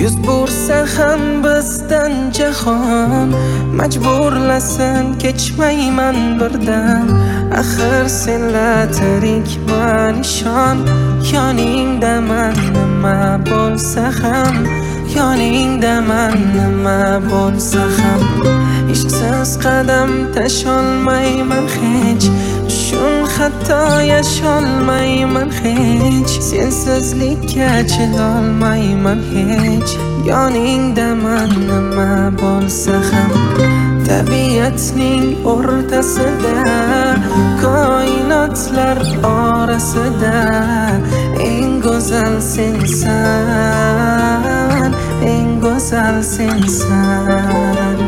yuz bursa ham bizdan jahon, majburlasin kechmayman birdan. Axir senla tirikman, ishon, yoningdaman nima bo'lsa ham, yoningdaman nima bo'lsa ham. Ishsiz qadam tasholmayman hech, tushun hatto yasholmayman hech. Sensizlikka chidolmayman hech, yoningdaman nima bo'lsa ham. Tabiatning o'rtasida, koinotlar orasida eng go'zal sensan, eng go'zal sensan.